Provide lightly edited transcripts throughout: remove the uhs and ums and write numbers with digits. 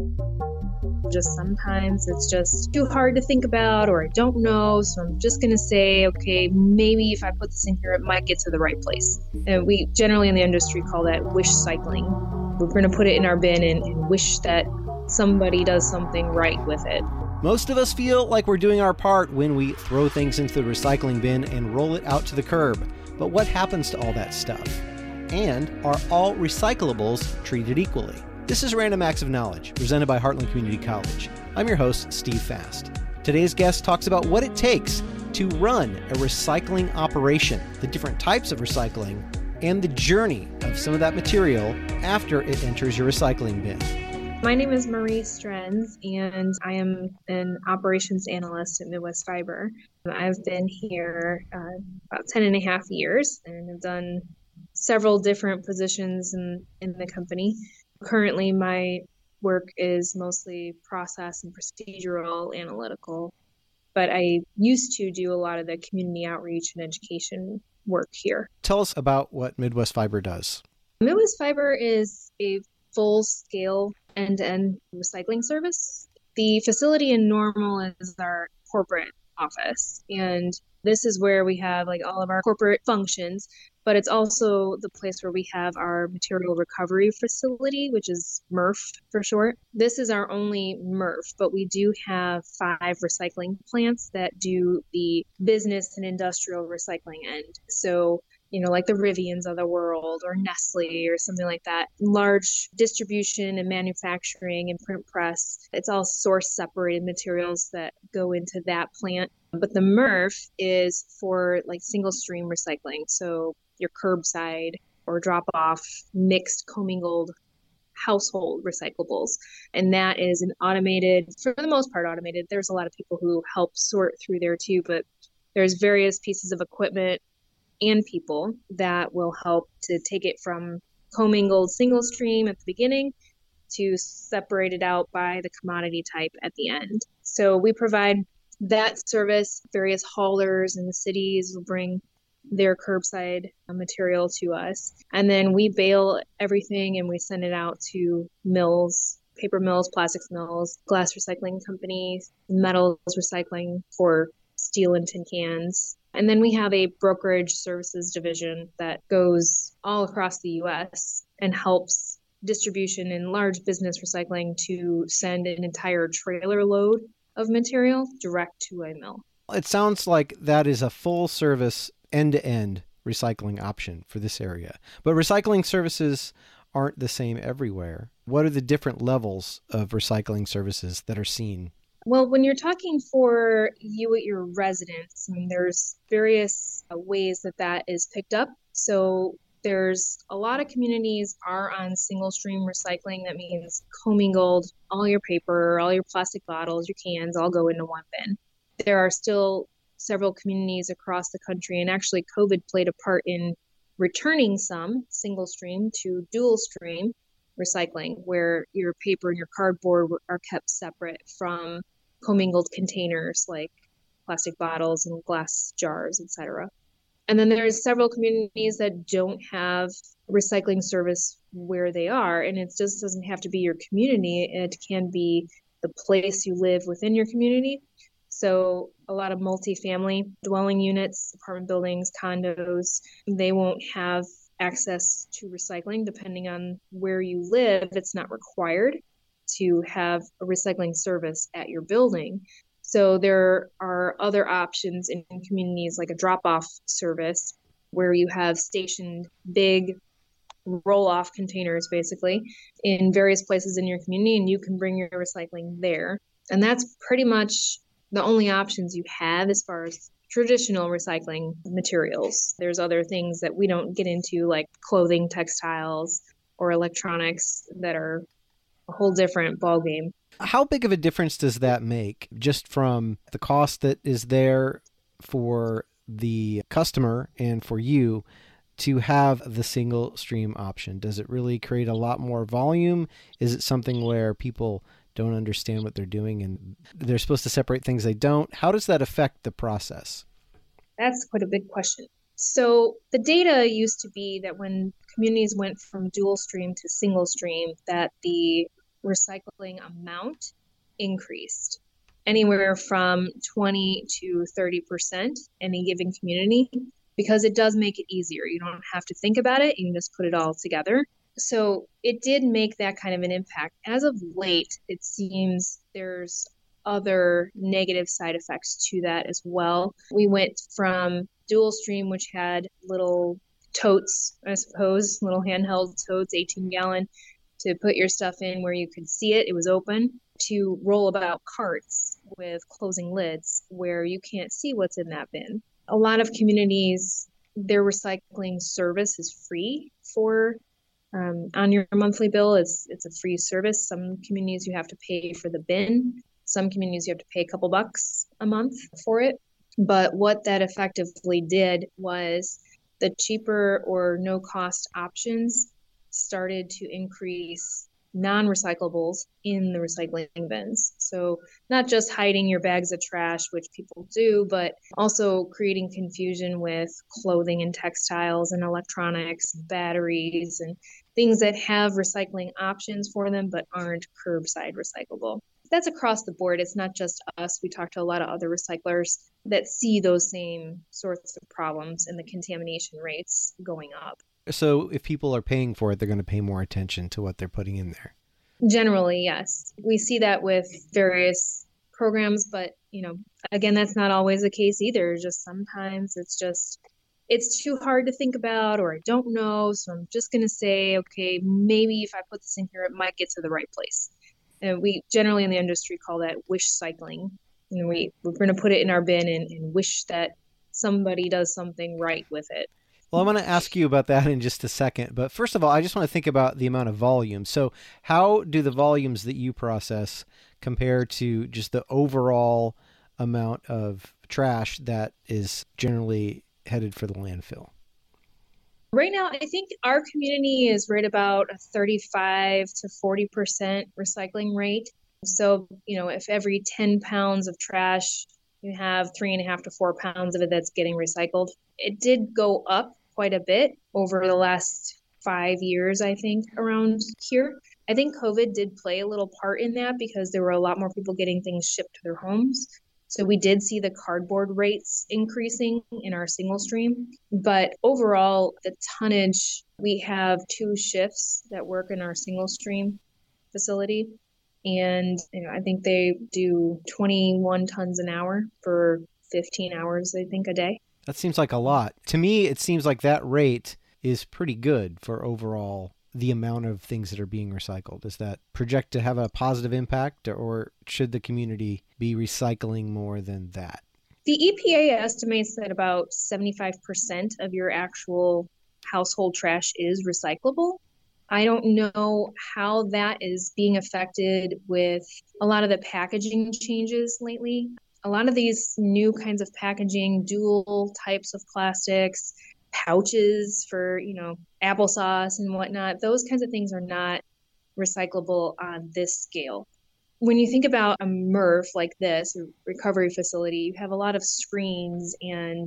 Just sometimes it's just too hard to think about, or I don't know. So I'm just going to say, okay, maybe if I put this in here, it might get to the right place. And we generally in the industry call that wish cycling. We're going to put it in our bin and wish that somebody does something right with it. Most of us feel like we're doing our part when we throw things into the recycling bin and roll it out to the curb. But what happens to all that stuff? And are all recyclables treated equally? This is Random Acts of Knowledge, presented by Heartland Community College. I'm your host, Steve Fast. Today's guest talks about what it takes to run a recycling operation, the different types of recycling, and the journey of some of that material after it enters your recycling bin. My name is Marie Strenz, and I am an operations analyst at Midwest Fiber. I've been here about 10 and a half years and have done several different positions in the company. Currently, my work is mostly process and procedural analytical, but I used to do a lot of the community outreach and education work here. Tell us about what Midwest Fiber does. Midwest Fiber is a full-scale end-to-end recycling service. The facility in Normal is our corporate office, and this is where we have like all of our corporate functions, but it's also the place where we have our material recovery facility, which is MRF for short. This is our only MRF, but we do have 5 recycling plants that do the business and industrial recycling end. So like the Rivians of the world or Nestle or something like that. Large distribution and manufacturing and print press. It's all source separated materials that go into that plant. But the MRF is for like single stream recycling. So your curbside or drop off mixed commingled household recyclables. And that is an automated, for the most part automated. There's a lot of people who help sort through there too, but there's various pieces of equipment and people that will help to take it from commingled single stream at the beginning to separate it out by the commodity type at the end. So we provide that service. Various haulers in the cities will bring their curbside material to us. And then we bale everything and we send it out to mills, paper mills, plastics mills, glass recycling companies, metals recycling for steel and tin cans. And then we have a brokerage services division that goes all across the U.S. and helps distribution and large business recycling to send an entire trailer load of material direct to a mill. It sounds like that is a full service end-to-end recycling option for this area. But recycling services aren't the same everywhere. What are the different levels of recycling services that are seen? Well, when you're talking for you at your residence, there's various ways that is picked up. So there's a lot of communities are on single stream recycling. That means commingled, all your paper, all your plastic bottles, your cans all go into one bin. There are still several communities across the country, and actually COVID played a part in returning some single stream to dual stream recycling, where your paper and your cardboard are kept separate from commingled containers like plastic bottles and glass jars, etc. And then there's several communities that don't have recycling service where they are, and it just doesn't have to be your community. It can be the place you live within your community. So a lot of multifamily dwelling units, apartment buildings, condos, they won't have access to recycling. Depending on where you live, it's not required to have a recycling service at your building. So there are other options in communities like a drop-off service where you have stationed big roll-off containers basically in various places in your community, and you can bring your recycling there. And that's pretty much the only options you have as far as traditional recycling materials. There's other things that we don't get into like clothing, textiles, or electronics that are a whole different ballgame. How big of a difference does that make just from the cost that is there for the customer and for you to have the single stream option? Does it really create a lot more volume? Is it something where people don't understand what they're doing and they're supposed to separate things they don't? How does that affect the process? That's quite a big question. So the data used to be that when communities went from dual stream to single stream, that the recycling amount increased anywhere from 20 to 30% any given community, because it does make it easier. You don't have to think about it. You can just put it all together. So it did make that kind of an impact. As of late, it seems there's other negative side effects to that as well. We went from dual stream, which had little totes, I suppose, little handheld totes, 18-gallon, to put your stuff in where you could see it. It was open, to rollabout carts with closing lids where you can't see what's in that bin. A lot of communities, their recycling service is free for on your monthly bill. It's a free service. Some communities you have to pay for the bin. Some communities you have to pay a couple bucks a month for it. But what that effectively did was the cheaper or no cost options started to increase non-recyclables in the recycling bins. So not just hiding your bags of trash, which people do, but also creating confusion with clothing and textiles and electronics, and batteries, and things that have recycling options for them but aren't curbside recyclable. That's across the board. It's not just us. We talk to a lot of other recyclers that see those same sorts of problems and the contamination rates going up. So if people are paying for it, they're going to pay more attention to what they're putting in there. Generally, yes. We see that with various programs, but, again, that's not always the case either. Just sometimes it's too hard to think about, or I don't know. So I'm just going to say, okay, maybe if I put this in here, it might get to the right place. And we generally in the industry call that wish cycling. We're going to put it in our bin and wish that somebody does something right with it. Well, I'm going to ask you about that in just a second. But first of all, I just want to think about the amount of volume. So how do the volumes that you process compare to just the overall amount of trash that is generally headed for the landfill? Right now, I think our community is right about a 35 to 40% recycling rate. So, if every 10 pounds of trash, you have 3.5 to 4 pounds of it that's getting recycled. It did go up quite a bit over the last 5 years, I think, around here. I think COVID did play a little part in that because there were a lot more people getting things shipped to their homes. So we did see the cardboard rates increasing in our single stream. But overall, the tonnage, we have 2 shifts that work in our single stream facility. And I think they do 21 tons an hour for 15 hours, I think, a day. That seems like a lot. To me, it seems like that rate is pretty good for overall the amount of things that are being recycled. Does that project to have a positive impact, or should the community be recycling more than that? The EPA estimates that about 75% of your actual household trash is recyclable. I don't know how that is being affected with a lot of the packaging changes lately. A lot of these new kinds of packaging, dual types of plastics, pouches for, applesauce and whatnot, those kinds of things are not recyclable on this scale. When you think about a MRF like this, a recovery facility, you have a lot of screens and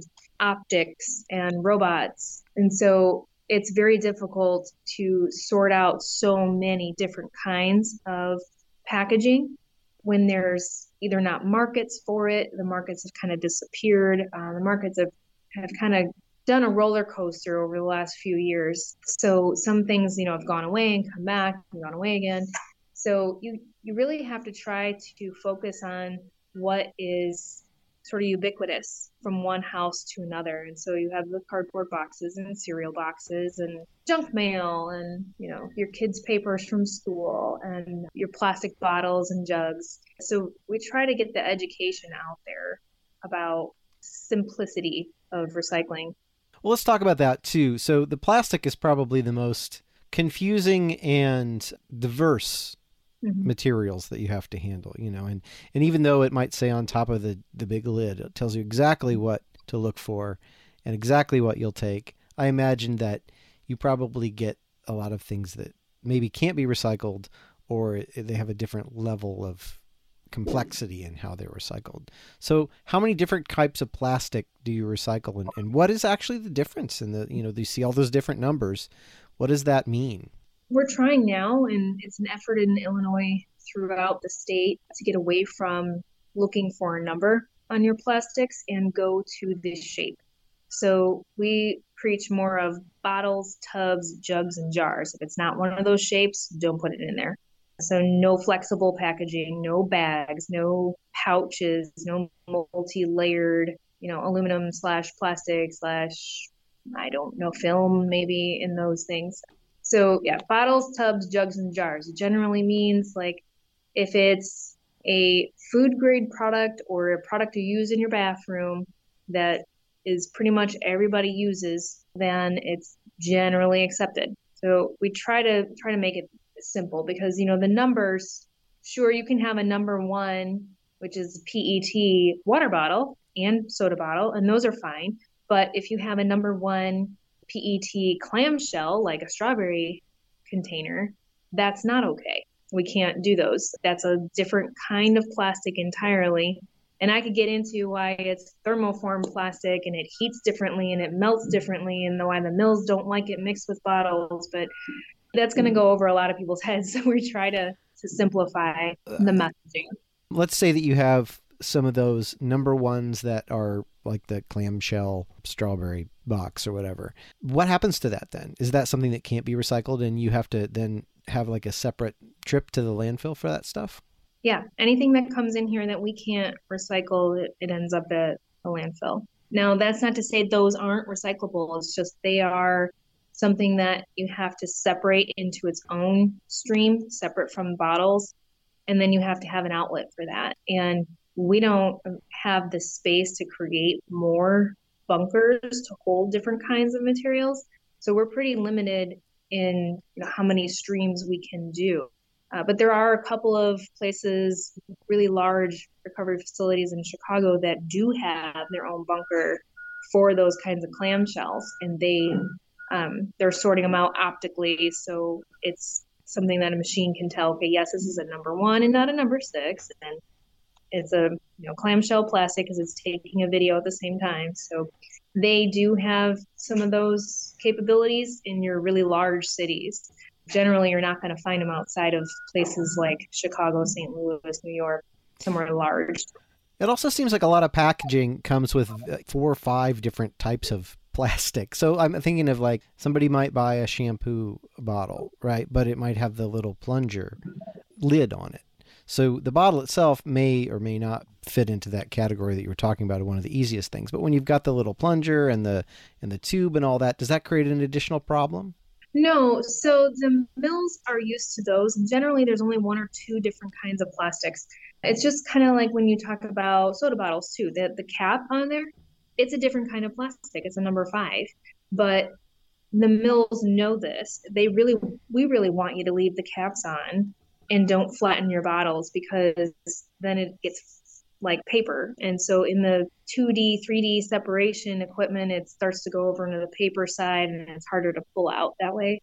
optics and robots. And so it's very difficult to sort out so many different kinds of packaging when there's either not markets for it, the markets have kind of disappeared, the markets have kind of done a roller coaster over the last few years. So some things, have gone away and come back and gone away again. So you really have to try to focus on what is sort of ubiquitous from one house to another. And so you have the cardboard boxes and cereal boxes and junk mail and, your kids' papers from school and your plastic bottles and jugs. So we try to get the education out there about simplicity of recycling. Well, let's talk about that too. So the plastic is probably the most confusing and diverse materials that you have to handle, and even though it might say on top of the big lid, it tells you exactly what to look for and exactly what you'll take. I imagine that you probably get a lot of things that maybe can't be recycled, or they have a different level of complexity in how they're recycled. So how many different types of plastic do you recycle, and what is actually the difference in the, you see all those different numbers. What does that mean? We're trying now, and it's an effort in Illinois throughout the state to get away from looking for a number on your plastics and go to the shape. So we preach more of bottles, tubs, jugs, and jars. If it's not one of those shapes, don't put it in there. So no flexible packaging, no bags, no pouches, no multi-layered, aluminum slash plastic slash, I don't know, film maybe in those things. So yeah, bottles, tubs, jugs, and jars. It generally means like if it's a food grade product or a product you use in your bathroom that is pretty much everybody uses, then it's generally accepted. So we try to make it simple because the numbers, sure, you can have a number one, which is PET water bottle and soda bottle, and those are fine. But if you have a number one PET clamshell, like a strawberry container, that's not okay. We can't do those. That's a different kind of plastic entirely. And I could get into why it's thermoform plastic and it heats differently and it melts differently and why the mills don't like it mixed with bottles. But that's going to go over a lot of people's heads. So we try to simplify the messaging. Let's say that you have some of those number ones that are like the clamshell strawberry box or whatever. What happens to that then? Is that something that can't be recycled and you have to then have like a separate trip to the landfill for that stuff? Yeah, anything that comes in here that we can't recycle, it ends up at a landfill. Now, that's not to say those aren't recyclable. It's just they are something that you have to separate into its own stream, separate from bottles, and then you have to have an outlet for that. And we don't have the space to create more bunkers to hold different kinds of materials. So we're pretty limited in how many streams we can do. But there are a couple of places, really large recovery facilities in Chicago that do have their own bunker for those kinds of clamshells, and they're sorting them out optically, so it's something that a machine can tell. Okay, yes, this is a number one and not a number six, and it's a clamshell plastic because it's taking a video at the same time. So they do have some of those capabilities in your really large cities. Generally, you're not going to find them outside of places like Chicago, St. Louis, New York, somewhere large. It also seems like a lot of packaging comes with 4 or 5 different types of plastic. So I'm thinking of like somebody might buy a shampoo bottle, right? But it might have the little plunger lid on it. So the bottle itself may or may not fit into that category that you were talking about, one of the easiest things. But when you've got the little plunger and the tube and all that, does that create an additional problem? No, so the mills are used to those. And generally, there's only 1 or 2 different kinds of plastics. It's just kind of like when you talk about soda bottles too. The cap on there, it's a different kind of plastic. It's a number 5. But the mills know this. We really want you to leave the caps on and don't flatten your bottles because then it gets like paper. And so in the 2D, 3D separation equipment, it starts to go over into the paper side and it's harder to pull out that way.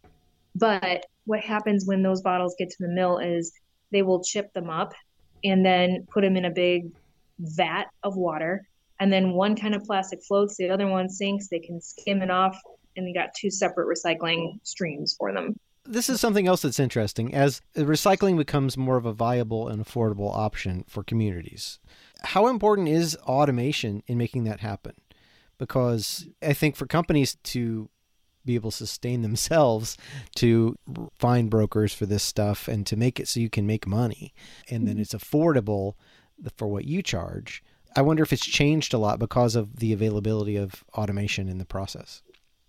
But what happens when those bottles get to the mill is they will chip them up and then put them in a big vat of water. And then one kind of plastic floats, the other one sinks. They can skim it off, and you got 2 separate recycling streams for them. This is something else that's interesting. As recycling becomes more of a viable and affordable option for communities, how important is automation in making that happen? Because I think for companies to be able to sustain themselves, to find brokers for this stuff and to make it so you can make money and then it's affordable for what you charge, I wonder if it's changed a lot because of the availability of automation in the process.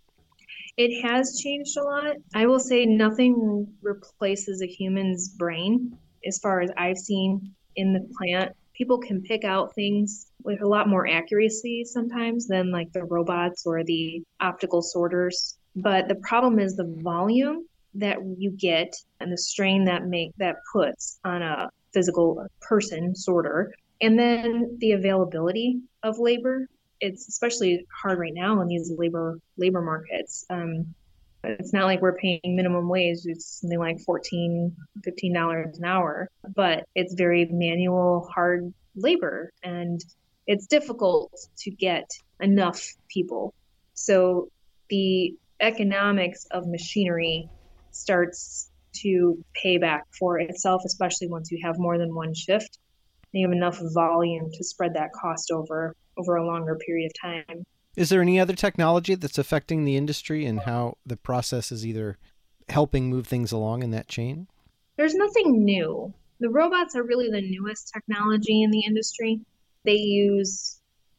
It has changed a lot. I will say nothing replaces a human's brain as far as I've seen in the plant. People can pick out things with a lot more accuracy sometimes than like the robots or the optical sorters. But the problem is the volume that you get and the strain that puts on a physical person sorter, and then the availability of labor. It's especially hard right now in these labor markets. It's not like we're paying minimum wage. It's something like $14, $15 an hour, but it's very manual, hard labor, and it's difficult to get enough people. So the economics of machinery starts to pay back for itself, especially once you have more than one shift and you have enough volume to spread that cost over a longer period of time. Is there any other technology that's affecting the industry and how the process is either helping move things along in that chain? There's nothing new. The robots are really the newest technology in the industry. They use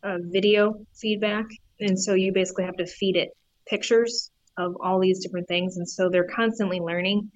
video feedback, and so you basically have to feed it pictures of all these different things, and so they're constantly learning.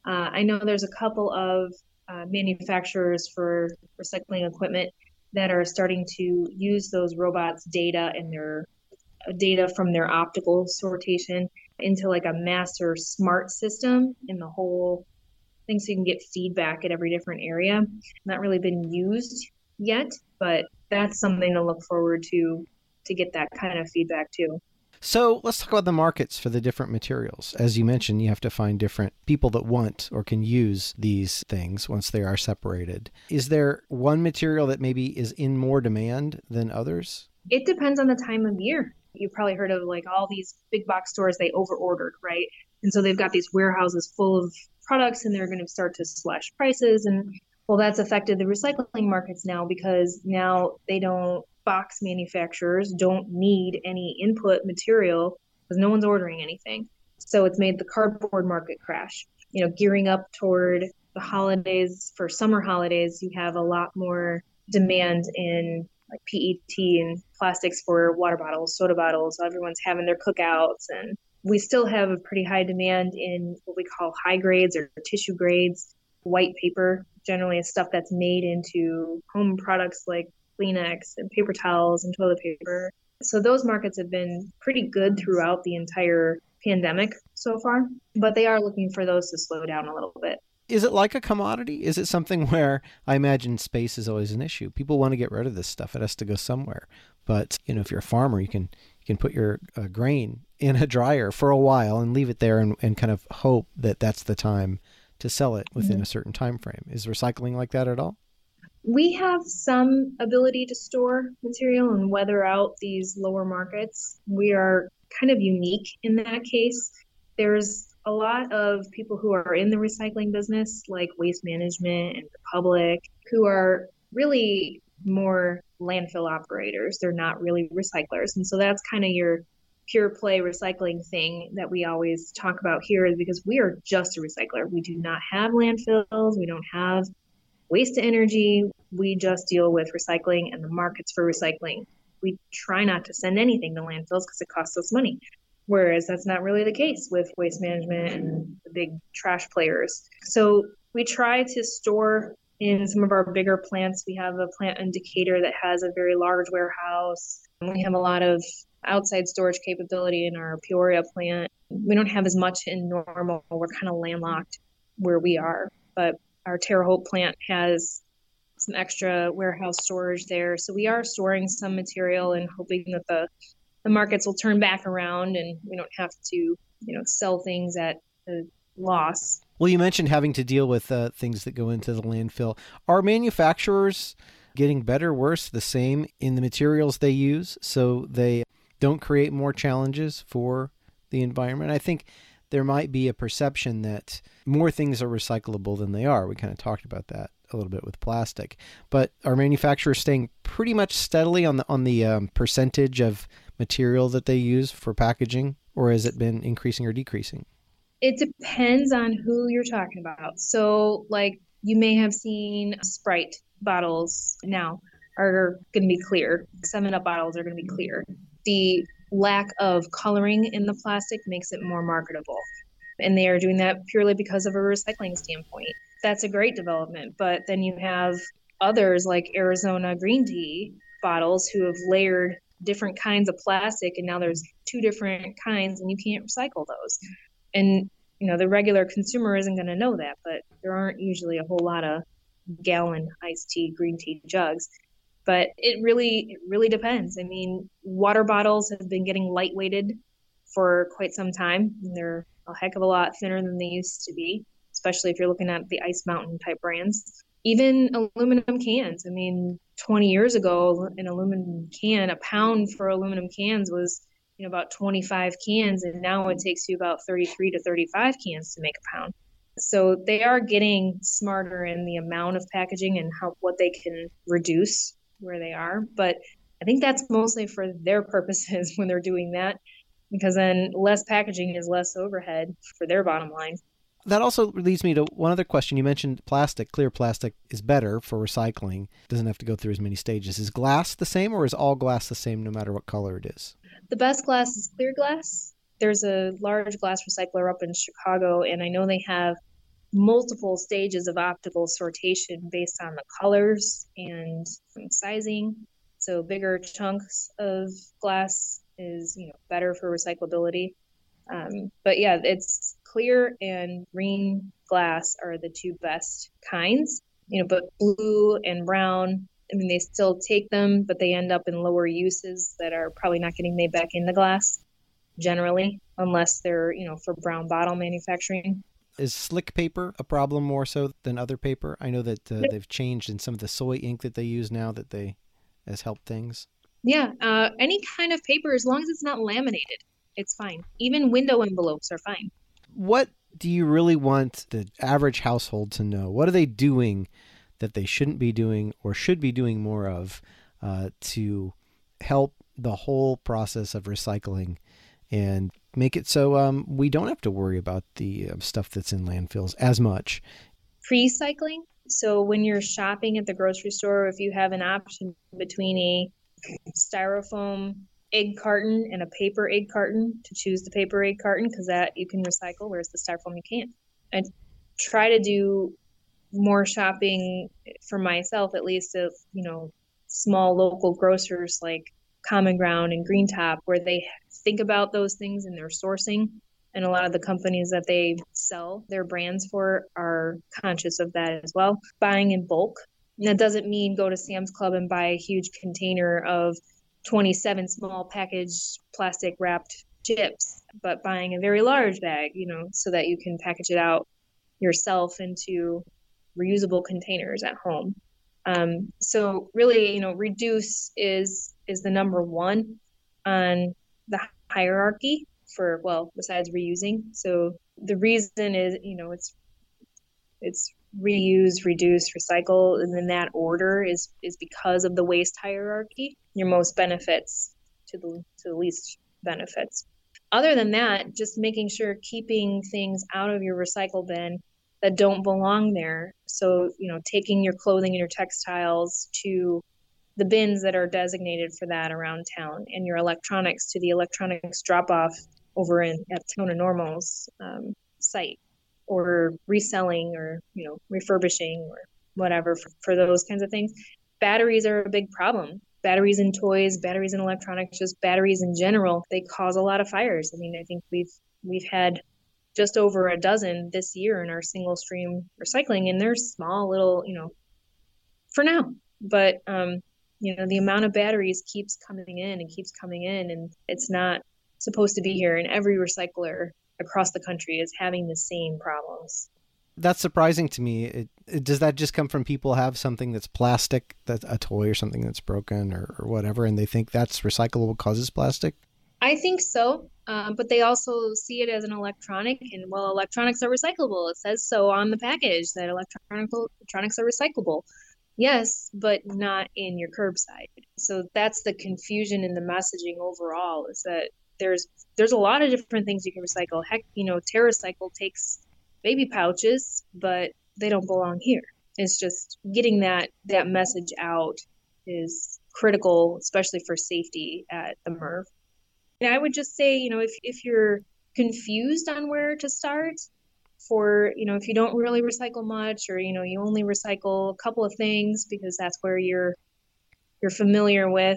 I know there's a couple of manufacturers for recycling equipment that are starting to use those robots' data and their data from their optical sortation into like a master smart system in the whole thing, so you can get feedback at every different area. Not really been used yet, but that's something to look forward to get that kind of feedback too. So let's talk about the markets for the different materials. As you mentioned, you have to find different people that want or can use these things once they are separated. Is there one material that maybe is in more demand than others? It depends on the time of year. You've probably heard of like all these big box stores, they over ordered, right? And so they've got these warehouses full of products and they're going to start to slash prices. And well, that's affected the recycling markets now because now box manufacturers don't need any input material because no one's ordering anything. So it's made the cardboard market crash. Gearing up toward the holidays, for summer holidays, you have a lot more demand in like PET and plastics for water bottles, soda bottles. Everyone's having their cookouts, and we still have a pretty high demand in what we call high grades or tissue grades. White paper generally is stuff that's made into home products like Kleenex and paper towels and toilet paper. So those markets have been pretty good throughout the entire pandemic so far, but they are looking for those to slow down a little bit. Is it like a commodity? Is it something where I imagine space is always an issue? People want to get rid of this stuff. It has to go somewhere. But, if you're a farmer, you can put your grain in a dryer for a while and leave it there and kind of hope that that's the time to sell it within a certain time frame. Is recycling like that at all? We have some ability to store material and weather out these lower markets. We are kind of unique in that case. There's a lot of people who are in the recycling business, like Waste Management and Republic, who are really more landfill operators. They're not really recyclers. And so that's kind of your pure play recycling thing that we always talk about here, is because we are just a recycler. We do not have landfills. We don't have waste to energy. We just deal with recycling and the markets for recycling. We try not to send anything to landfills because it costs us money. Whereas that's not really the case with Waste Management and the big trash players. So we try to store in some of our bigger plants. We have a plant in Decatur that has a very large warehouse. We have a lot of outside storage capability in our Peoria plant. We don't have as much in Normal. We're kind of landlocked where we are. But our Terre Haute plant has some extra warehouse storage there. So we are storing some material and hoping that the markets will turn back around and we don't have to, sell things at a loss. Well, you mentioned having to deal with things that go into the landfill. Are manufacturers getting better, worse, the same in the materials they use so they don't create more challenges for the environment? I think there might be a perception that more things are recyclable than they are. We kind of talked about that a little bit with plastic. But are manufacturers staying pretty much steadily on the percentage of material that they use for packaging, or has it been increasing or decreasing? It depends on who you're talking about. So, like, you may have seen Sprite bottles now are going to be clear. 7-Up bottles are going to be clear. The lack of coloring in the plastic makes it more marketable. And they are doing that purely because of a recycling standpoint. That's a great development. But then you have others like Arizona green tea bottles who have layered different kinds of plastic, and now there's 2 different kinds and you can't recycle those. And, the regular consumer isn't going to know that, but there aren't usually a whole lot of gallon iced tea, green tea jugs. But it really depends. I mean, water bottles have been getting lightweighted for quite some time. And they're a heck of a lot thinner than they used to be, especially if you're looking at the Ice Mountain type brands. Even aluminum cans. I mean, 20 years ago, an aluminum can, a pound for aluminum cans was, about 25 cans, and now it takes you about 33 to 35 cans to make a pound. So they are getting smarter in the amount of packaging and what they can reduce where they are. But I think that's mostly for their purposes when they're doing that, because then less packaging is less overhead for their bottom line. That also leads me to one other question. You mentioned plastic. Clear plastic is better for recycling. Doesn't have to go through as many stages. Is glass the same, or is all glass the same no matter what color it is? The best glass is clear glass. There's a large glass recycler up in Chicago, and I know they have multiple stages of optical sortation based on the colors and sizing. So bigger chunks of glass is, better for recyclability. But yeah, it's clear and green glass are the two best kinds, but blue and brown, they still take them, but they end up in lower uses that are probably not getting made back into glass generally, unless they're, for brown bottle manufacturing. Is slick paper a problem more so than other paper? I know that they've changed in some of the soy ink that they use now that has helped things. Yeah, any kind of paper, as long as it's not laminated, it's fine. Even window envelopes are fine. What do you really want the average household to know? What are they doing that they shouldn't be doing or should be doing more of to help the whole process of recycling and make it so we don't have to worry about the stuff that's in landfills as much? Pre-cycling. So when you're shopping at the grocery store, if you have an option between a styrofoam egg carton and a paper egg carton, to choose the paper egg carton, because that you can recycle, whereas the styrofoam you can't. I try to do more shopping for myself, at least, of small local grocers like Common Ground and Green Top, where they think about those things in their sourcing. And a lot of the companies that they sell their brands for are conscious of that as well. Buying in bulk. And that doesn't mean go to Sam's Club and buy a huge container of 27 small packaged plastic wrapped chips, but buying a very large bag, so that you can package it out yourself into reusable containers at home. So really, reduce is the number one on the hierarchy for, besides reusing. So the reason is, it's reuse, reduce, recycle, and in that order is because of the waste hierarchy. Your most benefits to the least benefits. Other than that, just making sure keeping things out of your recycle bin that don't belong there. So, taking your clothing and your textiles to the bins that are designated for that around town, and your electronics to the electronics drop-off over at Town of Normal's site, or reselling, or refurbishing, or whatever for those kinds of things. Batteries are a big problem. Batteries in toys, batteries in electronics, just batteries in general, they cause a lot of fires. I think we've had just over a dozen this year in our single stream recycling, and they're small little, for now. But the amount of batteries keeps coming in and it's not supposed to be here. And every recycler across the country is having the same problems. That's surprising to me. Does that just come from people have something that's plastic, that's a toy or something that's broken or whatever, and they think that's recyclable causes plastic? I think so. But they also see it as an electronic, and electronics are recyclable. It says so on the package that electronics are recyclable. Yes, but not in your curbside. So that's the confusion in the messaging overall, is that there's a lot of different things you can recycle. Heck, TerraCycle takes baby pouches, but they don't belong here. It's just getting that message out is critical, especially for safety at the MRF. And I would just say, if you're confused on where to start for, if you don't really recycle much, or, you only recycle a couple of things because that's where you're familiar with,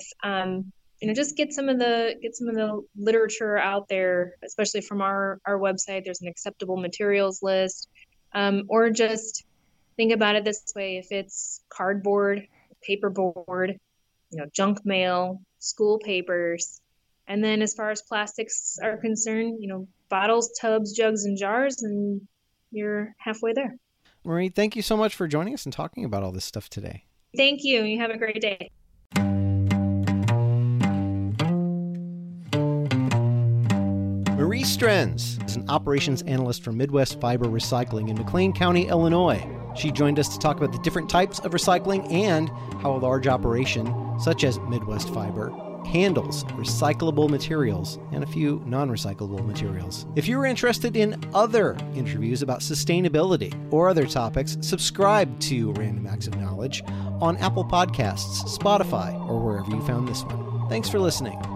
just get some of the literature out there, especially from our website. There's an acceptable materials list, or just think about it this way. If it's cardboard, paperboard, junk mail, school papers, and then as far as plastics are concerned, bottles, tubs, jugs, and jars, and you're halfway there. Marie, thank you so much for joining us and talking about all this stuff today. Thank you. You have a great day. Marie Strenz is an operations analyst for Midwest Fiber Recycling in McLean County, Illinois. She joined us to talk about the different types of recycling and how a large operation, such as Midwest Fiber, handles recyclable materials and a few non-recyclable materials. If you're interested in other interviews about sustainability or other topics, subscribe to Random Acts of Knowledge on Apple Podcasts, Spotify, or wherever you found this one. Thanks for listening.